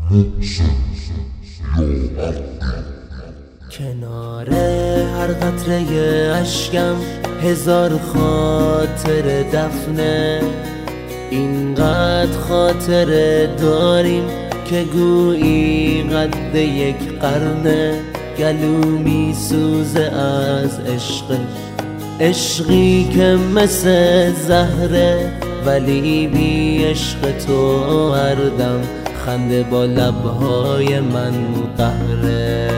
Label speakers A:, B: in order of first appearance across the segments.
A: کنار هر قطره اشکم هزار خاطر دفنه، اینقدر خاطره داریم که گویی قد یک قرنه. گلو می سوزه از عشق، عشقی که مثل زهره، ولی بی عشق تو هر دم خنده با لبهای من قهره.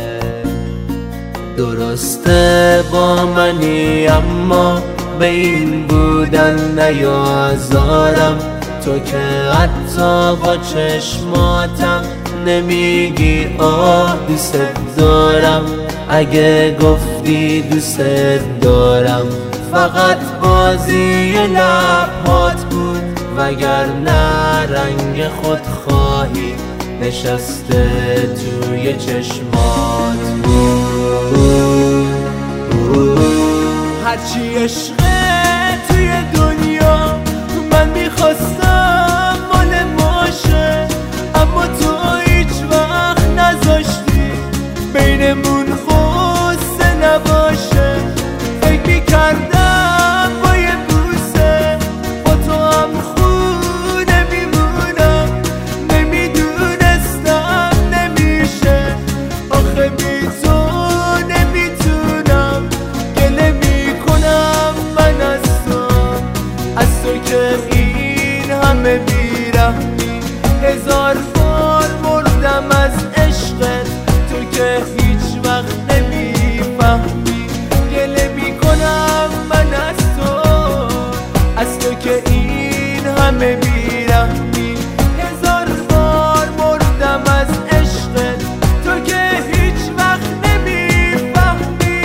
A: درسته با منی اما به این بودن نیازارم، تو که حتی با چشماتم نمیگی آه دوست دارم. اگه گفتی دوست دارم فقط بازی لبهات بود، وگرنه رنگ خودخواهی نشسته توی چشمات بود. هرچی عشقه توی دنیا من میخواستم مال ماشه، اما تو هیچ وقت نذاشتی بینمون خوصه نباشه. فکر میکردم با یه بوسه با تو هم خونه میمونم، نمیدونستم نمیشه. آخه بی تو نمیتونم، گله میکنم من از تو که این همه بیرحمی. هزار بار مردم از عشقت، تو که هیچ وقت نمیفهمی. گله میکنم من از تو که این همه بیرحمی. هزار بار مردم از عشقت، تو که هیچ وقت نمیفهمی.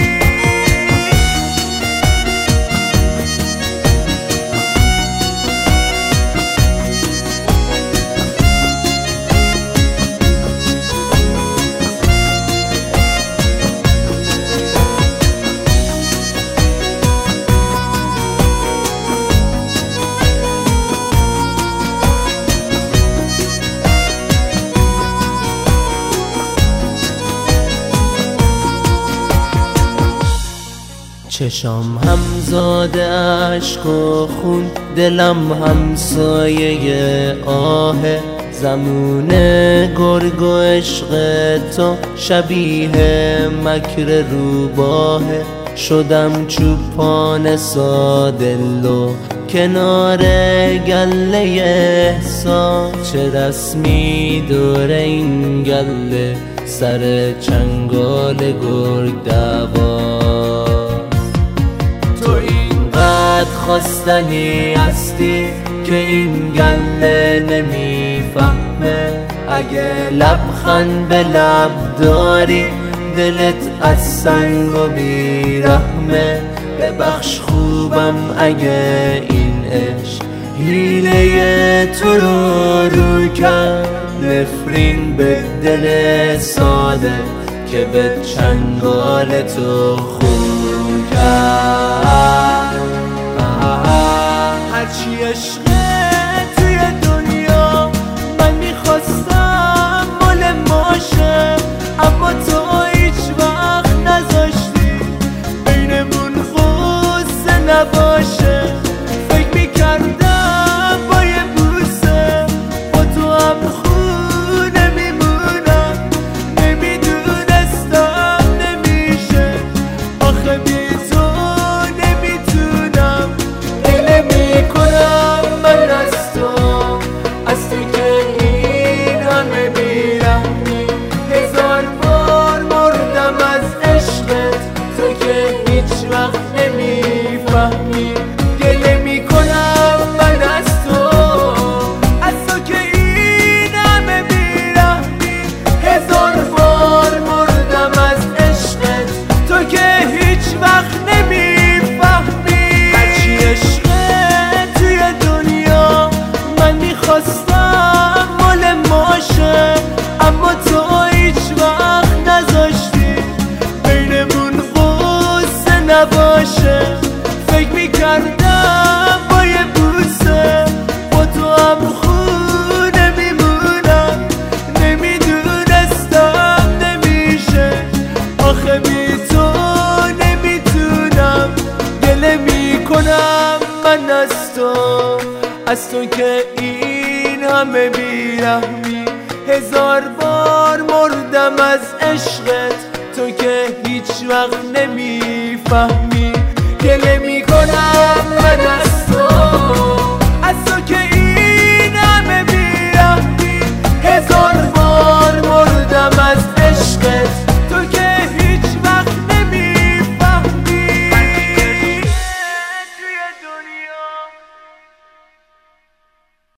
A: چشام همزاده عشق و خون، دلم همسایه آهه. زمون گرگ و عشق تو شبیه مکر روباهه. شدم چوپان سادلو کنار گله احساس، چه رسمی دور این گله سر چنگال گرگ دوا. خواستنی هستی که این گله نمیفهمه. اگه لبخند به لب داری دلت از سنگ و بیرحمه. ببخش خوبم اگه این عشق حیله تو رو کرد. نفرین به دل ساده که به چنگال تو خون کرد. هرچی عشقه توی دنیا من میخواستم مال ماشه، اما تو هیچ وقت نذاشتی بینمون خوصه نباشه. فکر میکردم با یه بوسه با تو هم خونه میمونم، نمیدونستم نمیشه. آخه بی تو نمیتونم، گله میکنم از تو که این همه بیرحمی. هزار بار مردم از عشقت، تو که هیچ وقت نمیفهمی. گله میکنم من از تو